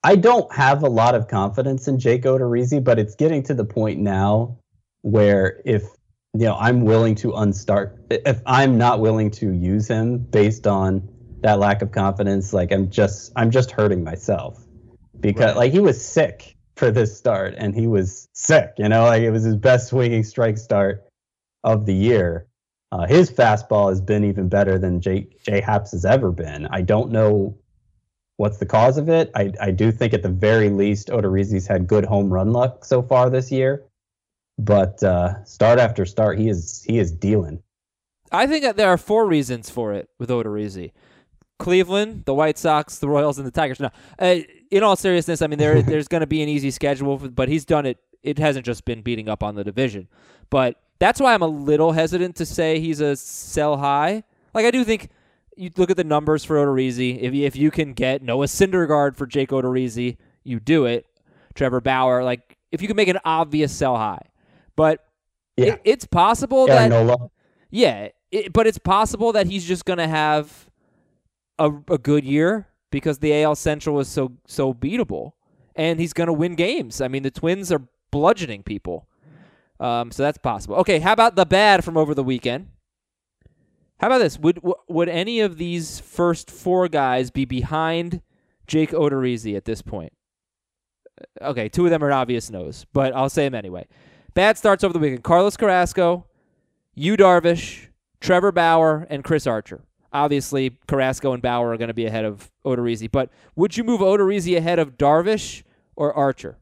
I don't have a lot of confidence in Jake Odorizzi, but it's getting to the point now where if you know I'm willing to unstart, if I'm not willing to use him based on that lack of confidence, like I'm just I'm just hurting myself because right. like he was sick for this start and he was sick, you know, like it was his best swinging strike start of the year. Uh, his fastball has been even better than J J Happ's has ever been. I don't know what's the cause of it. I I do think at the very least Odorizzi's had good home run luck so far this year, but uh, start after start he is he is dealing. I think that there are four reasons for it with Odorizzi. Cleveland, the White Sox, the Royals, and the Tigers. Now, uh, in all seriousness, I mean, there there's going to be an easy schedule, but he's done it. It hasn't just been beating up on the division. But that's why I'm a little hesitant to say he's a sell high. Like, I do think you look at the numbers for Odorizzi. If you, if you can get Noah Syndergaard for Jake Odorizzi, you do it. Trevor Bauer, like, if you can make an obvious sell high. But yeah. it, it's possible yeah, that... Nola. Yeah, it, but it's possible that he's just going to have a, a good year because the A L Central is so so beatable, and he's going to win games. I mean, the Twins are bludgeoning people, um, so that's possible. Okay, how about the bad from over the weekend? How about this? Would w- would any of these first four guys be behind Jake Odorizzi at this point? Okay, two of them are obvious no's, but I'll say them anyway. Bad starts over the weekend. Carlos Carrasco, Yu Darvish, Trevor Bauer, and Chris Archer. Obviously, Carrasco and Bauer are going to be ahead of Odorizzi, but would you move Odorizzi ahead of Darvish or Archer?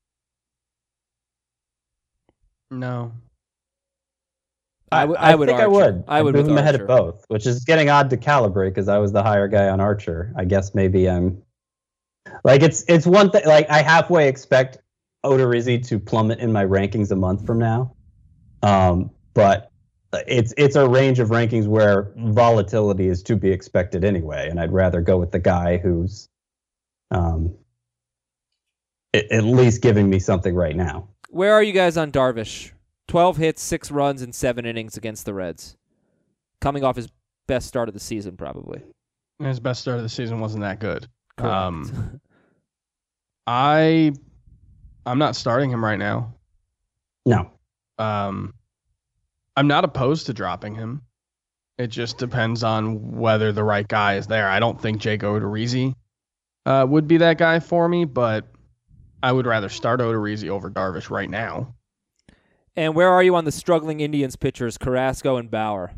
No. I, w- I, I would think Archer. I would. I would move with him ahead Archer. of both, which is getting odd to calibrate because I was the higher guy on Archer. I guess maybe I'm like it's it's one thing. Like I halfway expect Odorizzi to plummet in my rankings a month from now, um, but it's it's a range of rankings where volatility is to be expected anyway, and I'd rather go with the guy who's um, at, at least giving me something right now. Where are you guys on Darvish? twelve hits, six runs, and seven innings against the Reds. Coming off his best start of the season, probably. His best start of the season wasn't that good. Correct. Um, I, I'm not starting him right now. No. Um, I'm not opposed to dropping him. It just depends on whether the right guy is there. I don't think Jake Odorizzi uh, would be that guy for me, but I would rather start Odorizzi over Darvish right now. And where are you on the struggling Indians pitchers, Carrasco and Bauer?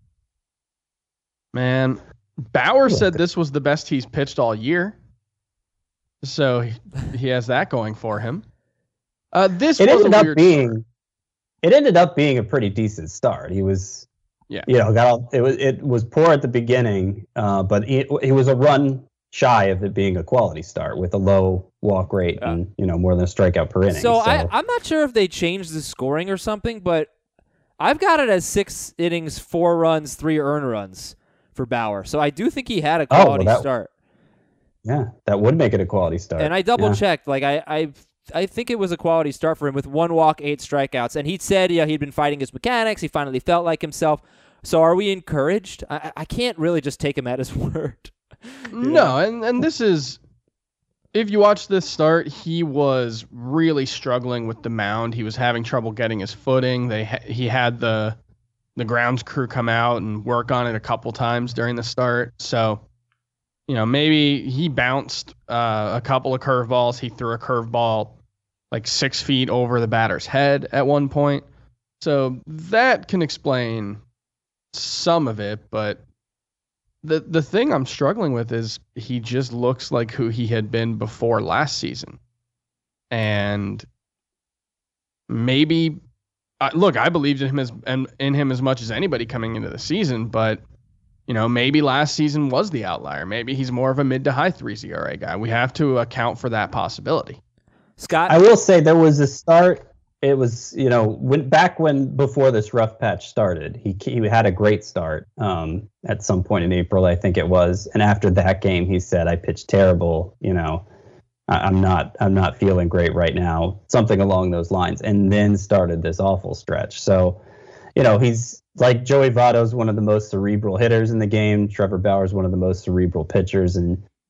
Man, Bauer said this was the best he's pitched all year. So he, he has that going for him. Uh, this it was ended a up weird being start. It ended up being a pretty decent start. He was Yeah. you know, got all, it was it was poor at the beginning, uh, but he, he was a run shy of it being a quality start with a low walk rate and you know more than a strikeout per inning. So, So, I, I'm not sure if they changed the scoring or something, but I've got it as six innings, four runs, three earned runs for Bauer. So I do think he had a Oh, well, quality that- start. yeah, that would make it a quality start. And I double Yeah. checked. Like I, I, I think it was a quality start for him with one walk, eight strikeouts. And he said, yeah, he'd been fighting his mechanics. He finally felt like himself. So are we encouraged? I, I can't really just take him at his word. No, and, and this is, if you watch this start, he was really struggling with the mound. He was having trouble getting his footing. They ha- He had the the grounds crew come out and work on it a couple times during the start. So, you know, maybe he bounced uh, a couple of curveballs. He threw a curveball like six feet over the batter's head at one point. So that can explain some of it, but the the thing I'm struggling with is he just looks like who he had been before last season. And maybe uh, look, I believed in him as and in him as much as anybody coming into the season, but you know, maybe last season was the outlier. Maybe he's more of a mid to high threes E R A guy. We have to account for that possibility. Scott? I will say there was a start. It was, you know, when back when before this rough patch started, he he had a great start um, at some point in April, I think it was. And after that game, he said, "I pitched terrible. You know, I, I'm not I'm not feeling great right now." Something along those lines, and then started this awful stretch. So, you know, he's like Joey Votto's one of the most cerebral hitters in the game. Trevor Bauer's one of the most cerebral pitchers, and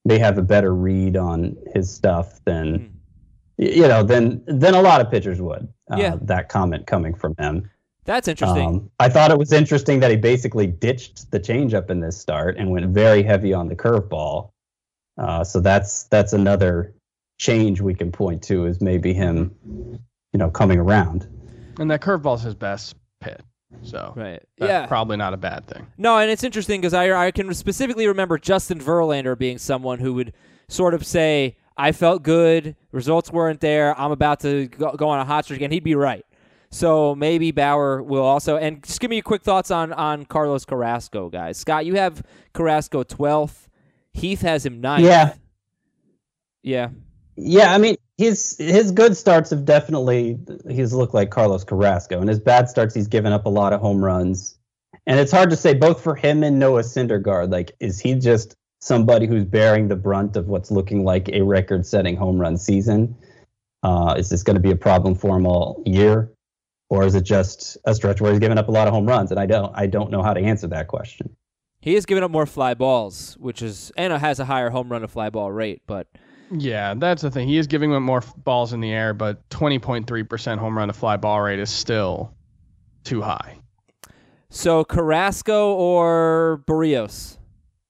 may have a better read on his stuff than mm. you know than than a lot of pitchers would. Uh, yeah. That comment coming from him. That's interesting. Um, I thought it was interesting that he basically ditched the changeup in this start and went very heavy on the curveball. Uh, so that's that's another change we can point to, is maybe him, you know, coming around. And that curveball's his best pitch. So right. that's yeah. probably not a bad thing. No, and it's interesting because I I can specifically remember Justin Verlander being someone who would sort of say, I felt good, results weren't there, I'm about to go, go on a hot streak, and he'd be right. So maybe Bauer will also. And just give me your quick thoughts on, on Carlos Carrasco, guys. Scott, you have Carrasco twelfth. Heath has him ninth. Yeah. Yeah. Yeah, I mean, his his good starts have definitely, he's looked like Carlos Carrasco. And his bad starts, he's given up a lot of home runs. And it's hard to say, both for him and Noah Syndergaard, like, is he just somebody who's bearing the brunt of what's looking like a record-setting home run season? Uh, is this going to be a problem for him all year? Or is it just a stretch where he's given up a lot of home runs? And I don't I don't know how to answer that question. He has given up more fly balls, which is, and has a higher home run to fly ball rate, but yeah, that's the thing. He is giving up more f- balls in the air, but twenty point three percent home run to fly ball rate is still too high. So Carrasco or Barrios?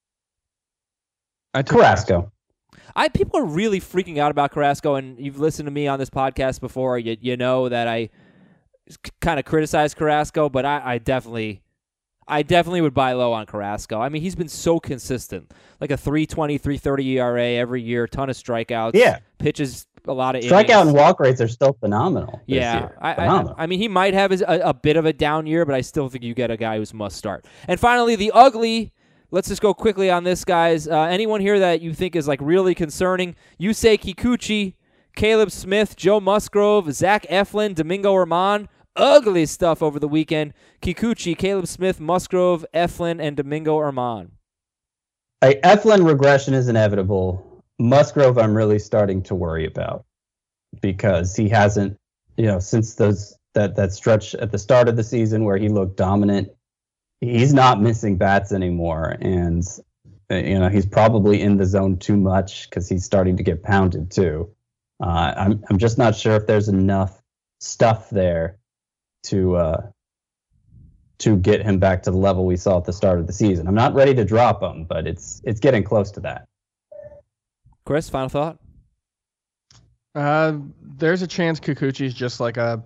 I Carrasco. I people are really freaking out about Carrasco, and you've listened to me on this podcast before. You you know that I kind of criticize Carrasco, but I, I definitely, I definitely would buy low on Carrasco. I mean, he's been so consistent, like a three twenty, three thirty E R A every year, ton of strikeouts. Yeah, pitches a lot of strikeout innings. and walk rates are still phenomenal. Yeah, I, I, I mean, he might have his, a, a bit of a down year, but I still think you get a guy who's must start. And finally, the ugly. Let's just go quickly on this, guys. Uh, anyone here that you think is like really concerning? Yusei Kikuchi, Caleb Smith, Joe Musgrove, Zach Eflin, Domingo Germán. Ugly stuff over the weekend. Kikuchi, Caleb Smith, Musgrove, Eflin, and Domingo Germán. Hey, Eflin regression is inevitable. Musgrove, I'm really starting to worry about because he hasn't, you know, since those that that stretch at the start of the season where he looked dominant. He's not missing bats anymore, and you know he's probably in the zone too much because he's starting to get pounded too. Uh, I'm I'm just not sure if there's enough stuff there to uh, to get him back to the level we saw at the start of the season. I'm not ready to drop him, but it's it's getting close to that. Chris, final thought? Uh, there's a chance Kikuchi's just like a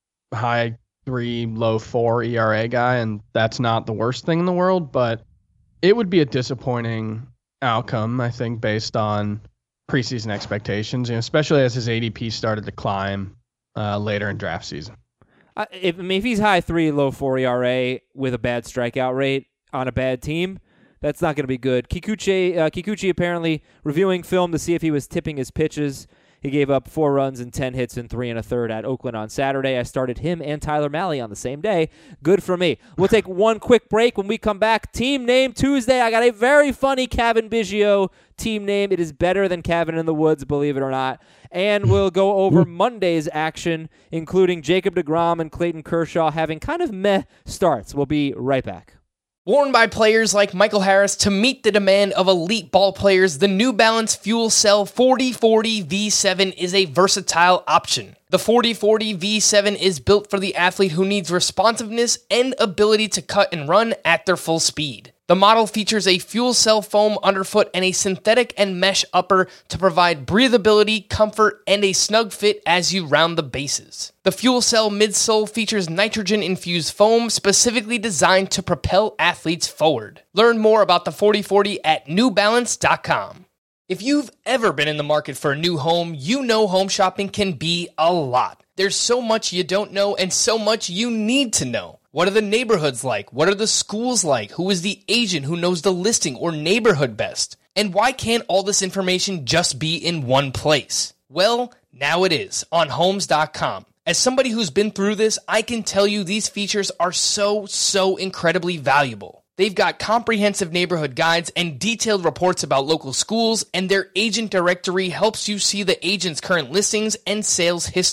high three, low four E R A guy, and that's not the worst thing in the world, but it would be a disappointing outcome, I think, based on preseason expectations, you know, especially as his A D P started to climb uh, later in draft season. Uh, if, I mean, if he's high three, low four E R A with a bad strikeout rate on a bad team, that's not going to be good. Kikuchi, uh, Kikuchi apparently reviewing film to see if he was tipping his pitches. He gave up four runs and ten hits and three and a third at Oakland on Saturday. I started him and Tyler Mahle on the same day. Good for me. We'll take one quick break. When we come back, Team Name Tuesday. I got a very funny Cavan Biggio team name. It is better than Cabin in the Woods, believe it or not. And we'll go over Monday's action, including Jacob deGrom and Clayton Kershaw having kind of meh starts. We'll be right back. Worn by players like Michael Harris to meet the demand of elite ball players, the New Balance Fuel Cell forty forty V seven is a versatile option. The forty forty V seven is built for the athlete who needs responsiveness and ability to cut and run at their full speed. The model features a fuel cell foam underfoot and a synthetic and mesh upper to provide breathability, comfort, and a snug fit as you round the bases. The fuel cell midsole features nitrogen-infused foam specifically designed to propel athletes forward. Learn more about the forty forty at new balance dot com. If you've ever been in the market for a new home, you know home shopping can be a lot. There's so much you don't know and so much you need to know. What are the neighborhoods like? What are the schools like? Who is the agent who knows the listing or neighborhood best? And why can't all this information just be in one place? Well, now it is on homes dot com. As somebody who's been through this, I can tell you these features are so, so incredibly valuable. They've got comprehensive neighborhood guides and detailed reports about local schools, and their agent directory helps you see the agent's current listings and sales history.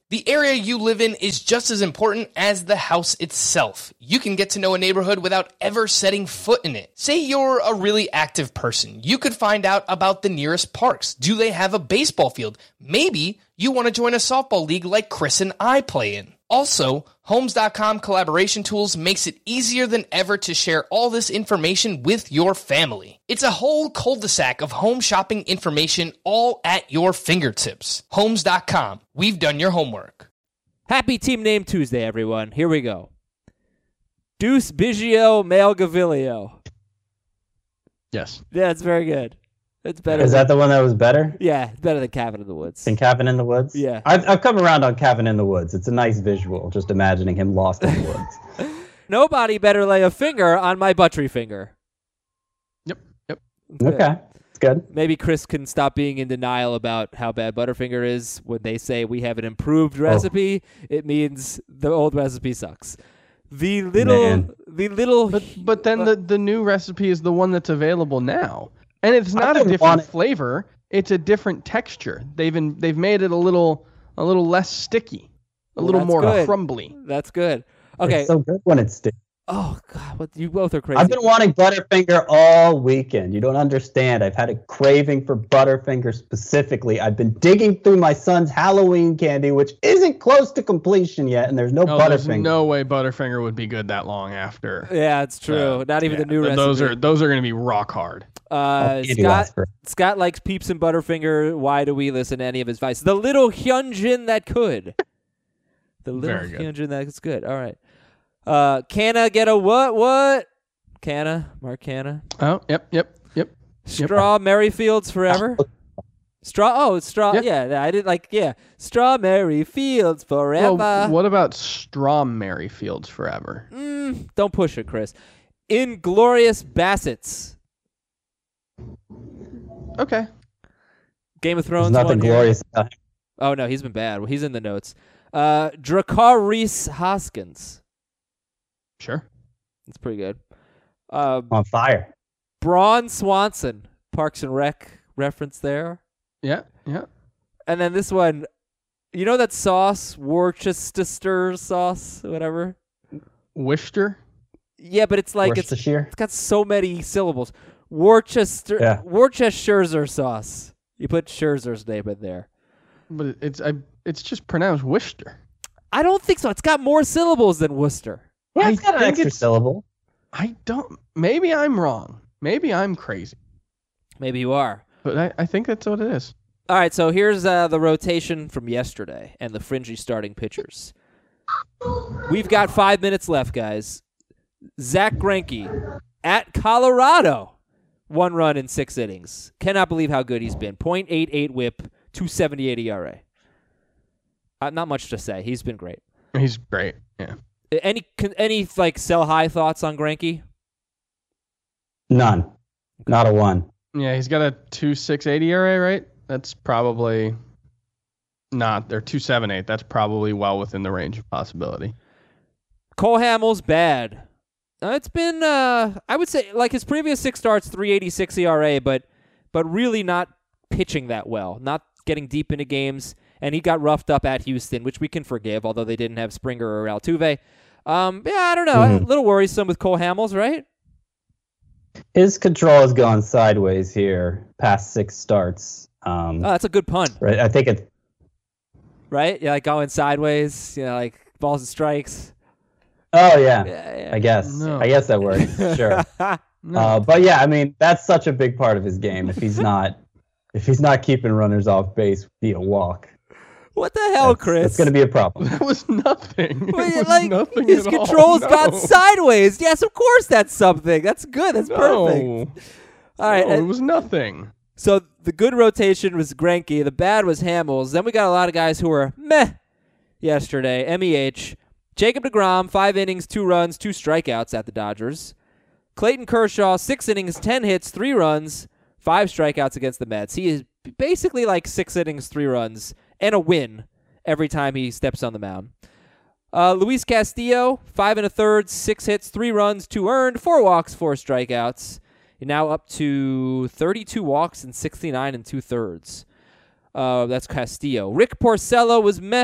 The area you live in is just as important as the house itself. You can get to know a neighborhood without ever setting foot in it. Say you're a really active person. You could find out about the nearest parks. Do they have a baseball field? Maybe you want to join a softball league like Chris and I play in. Also, Homes dot com collaboration tools makes it easier than ever to share all this information with your family. It's a whole cul-de-sac of home shopping information all at your fingertips. Homes dot com. We've done your homework. Happy Team Name Tuesday, everyone. Here we go. Deuce Biggio Malgavilio. Yes. Yeah, it's very good. It's better. Is than, that the one that was better Yeah, it's better than Cabin in the Woods. than Cabin in the Woods? Yeah. I've, I've come around on Cabin in the Woods. It's a nice visual, just imagining him lost in the woods. Nobody better lay a finger on my buttery finger. Yep. Yep. It's good. Okay, it's good. Maybe Chris can stop being in denial about how bad Butterfinger is. When they say we have an Oh. improved recipe, it means the old recipe sucks. The little, Man. the little. But but then the, the new recipe is the one that's available now, and it's not a don't different want it. flavor. It's a different texture. They've in, they've made it a little a little less sticky, a Well, little that's more good. crumbly. That's good. Okay. It's so good when it's sticky. oh God, what, you both are crazy. I've been wanting Butterfinger all weekend. You don't understand. I've had a craving for Butterfinger specifically. I've been digging through my son's Halloween candy, which isn't close to completion yet, and there's no No, there's Butterfinger. no way Butterfinger would be good that long after. yeah, it's true. Uh, Not even yeah, the new th- recipe. Those are those are going to be rock hard. Uh, Candy Scott, lasts for- Scott likes Peeps and Butterfinger. Why do we listen to any of his advice? The little Hyunjin that could. The little Very good. Hyunjin that's good. All right. Uh, can I get a what? What? Canna? Mark Canna? Oh, yep, yep, yep. Straw Merryfields forever? Straw? Oh, it's straw. Yep. Yeah, I didn't like, yeah. Strawberry Fields forever. Well, what about Strawberry Fields Forever? Mm, don't push it, Chris. Inglorious Bassets. Okay. Game of There's Thrones. nothing one here. glorious about him. Oh, no, he's been bad. Well, he's in the notes. Uh, Dracar Reese Hoskins. Sure. That's pretty good. Uh, On fire. Braun Swanson. Parks and Rec reference there. Yeah, yeah. And then this one, you know that sauce? Worcester sauce, whatever? Worcester? Yeah, but it's like, it's, Worcestershire. it's got so many syllables. Worcester, Yeah. Worcestershire sauce. You put Scherzer's name in there. But it- it's I, it's just pronounced Worcester. I don't think so. It's got more syllables than Worcester. Yeah, it's I got an think extra it's- syllable. I don't. Maybe I'm wrong. Maybe I'm crazy. Maybe you are. But I, I think that's what it is. All right, so here's uh, the rotation from yesterday and the fringy starting pitchers. We've got five minutes left, guys. Zach Greinke at Colorado. One run in six innings. Cannot believe how good he's been. point eight eight whip, two seventy-eight E R A. Uh, not much to say. He's been great. He's great. Yeah. Any any like sell high thoughts on Greinke? None. Not a one. Yeah, he's got a two six eight E R A, right? That's probably not. They're two seven eight. That's probably well within the range of possibility. Cole Hamels bad. Uh, it's been uh, I would say like his previous six starts, three eighty-six E R A, but but really not pitching that well, not getting deep into games, and he got roughed up at Houston, which we can forgive, although they didn't have Springer or Altuve. Um, yeah, I don't know, Mhm. a little worrisome with Cole Hamels, right? His control has gone sideways here past six starts. Um, Oh, that's a good pun, right. I think it's right? Yeah, like going sideways, you know, like balls and strikes. oh yeah, Yeah, I guess. No. I guess that works. Sure. yeah. No. Uh, but yeah, I mean that's such a big part of his game. If he's not, if he's not keeping runners off base via walk, What the hell, that's, Chris? It's going to be a problem. that was nothing. It Well, was like nothing his at all. control's No. gone sideways. Yes, of course that's something. That's good. That's perfect. No. All right. No, uh, it was nothing. So the good rotation was Greinke. The bad was Hamels. Then we got a lot of guys who were meh yesterday. M E H. Jacob deGrom, five innings, two runs, two strikeouts at the Dodgers. Clayton Kershaw, six innings, ten hits, three runs, five strikeouts against the Mets. He is basically like six innings, three runs, and a win every time he steps on the mound. Uh, Luis Castillo, five and a third, six hits, three runs, two earned, four walks, four strikeouts. You're now up to thirty-two walks and sixty-nine and two thirds. Uh, that's Castillo. Rick Porcello was meh,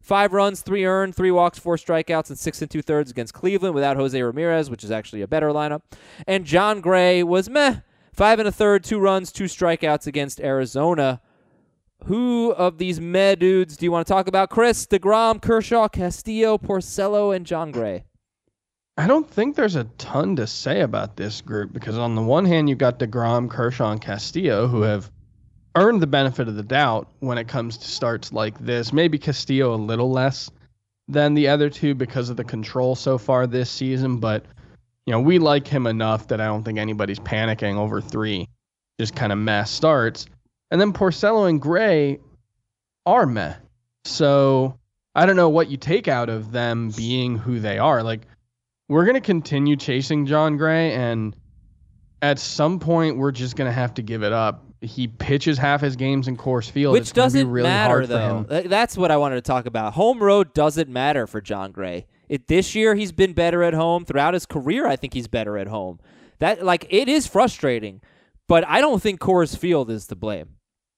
Five runs, three earned, three walks, four strikeouts, and six and two-thirds against Cleveland without Jose Ramirez, which is actually a better lineup. And John Gray was meh. Five and a third, two runs, two strikeouts against Arizona. Who of these meh dudes do you want to talk about? Chris, DeGrom, Kershaw, Castillo, Porcello, and John Gray. I don't think there's a ton to say about this group because on the one hand, you've got DeGrom, Kershaw, and Castillo who have earned the benefit of the doubt when it comes to starts like this. Maybe Castillo a little less than the other two because of the control so far this season, but you know, we like him enough that I don't think anybody's panicking over three just kind of meh starts. And then Porcello and Gray are meh. So I don't know what you take out of them being who they are. Like, we're going to continue chasing John Gray, and at some point, we're just going to have to give it up. He pitches half his games in Coors Field. Which it's gonna doesn't be really matter, hard though. for him. That's what I wanted to talk about. Home road doesn't matter for John Gray. It, this year, he's been better at home. Throughout his career, I think he's better at home. That like it is frustrating, but I don't think Coors Field is to blame.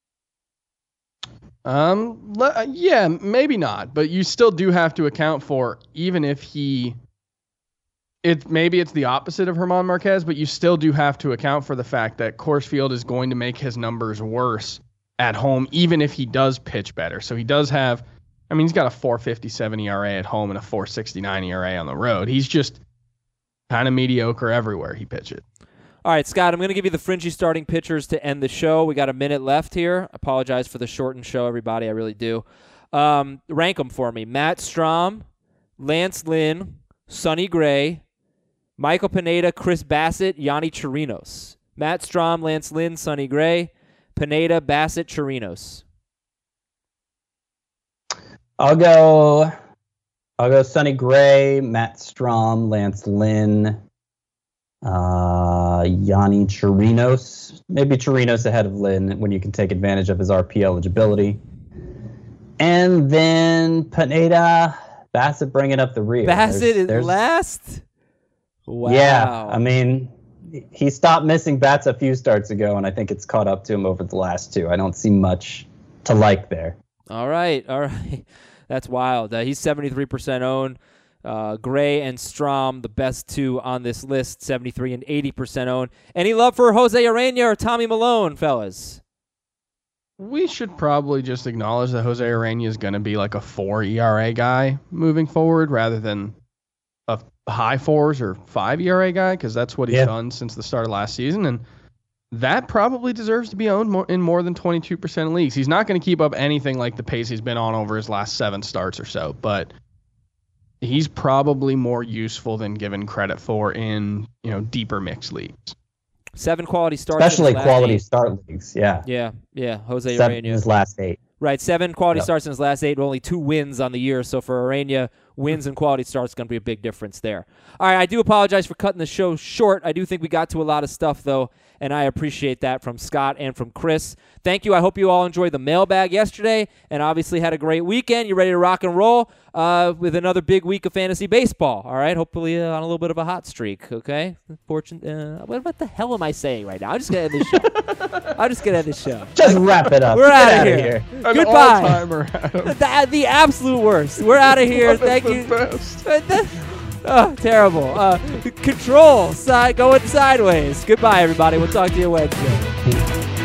Um, le- yeah, maybe not, but you still do have to account for, even if he, it maybe it's the opposite of German Marquez, but you still do have to account for the fact that Coors Field is going to make his numbers worse at home, even if he does pitch better. So he does have, I mean, he's got a four fifty-seven E R A at home and a four sixty-nine E R A on the road. He's just kind of mediocre everywhere he pitches. All right, Scott, I'm going to give you the fringy starting pitchers to end the show. We got a minute left here. I apologize for the shortened show, everybody. I really do. Um, rank them for me. Matt Strahm, Lance Lynn, Sonny Gray, Michael Pineda, Chris Bassett, Yanni Chirinos. Matt Strahm, Lance Lynn, Sonny Gray, Pineda, Bassett, Chirinos. I'll go I'll go Sonny Gray, Matt Strahm, Lance Lynn, Uh, Yanni Chirinos, maybe Chirinos ahead of Lynn when you can take advantage of his R P eligibility. And then Pineda, Bassett bringing up the rear. Bassett there's, is there's, last? Wow. Yeah, I mean, he stopped missing bats a few starts ago, and I think it's caught up to him over the last two. I don't see much to like there. All right, all right. That's wild. Uh, he's seventy-three percent owned. Uh, Gray and Strahm, the best two on this list, seventy-three and eighty percent owned. Any love for Jose Urena or Tommy Milone, fellas? We should probably just acknowledge that Jose Urena is going to be like a four E R A guy moving forward rather than a high fours or five E R A guy, because that's what he's yeah. done since the start of last season. And that probably deserves to be owned more, in more than twenty-two percent of leagues. He's not going to keep up anything like the pace he's been on over his last seven starts or so, but he's probably more useful than given credit for in, you know, deeper mixed leagues. Seven quality starts. Especially quality eight. start leagues, yeah. Yeah, yeah. Jose Seven Urena. in his last eight. Right, seven quality Yep. starts in his last eight, only two wins on the year. So for Urena, wins and quality starts going to be a big difference there. All right, I do apologize for cutting the show short. I do think we got to a lot of stuff, though, and I appreciate that from Scott and from Chris. Thank you. I hope you all enjoyed the mailbag yesterday and obviously had a great weekend. You ready to rock and roll uh, with another big week of fantasy baseball, all right? Hopefully uh, on a little bit of a hot streak, okay? Fortune. Uh, what, what the hell am I saying right now? I'm just going to end this show. I'm just going to end this show. Just wrap it up. We're Get out of outta here. An Goodbye. all-timer, Adam. The, the absolute worst. We're out of here. Thank the you. best. Oh, terrible. Uh, control. Side going sideways. Goodbye, everybody. We'll talk to you Wednesday.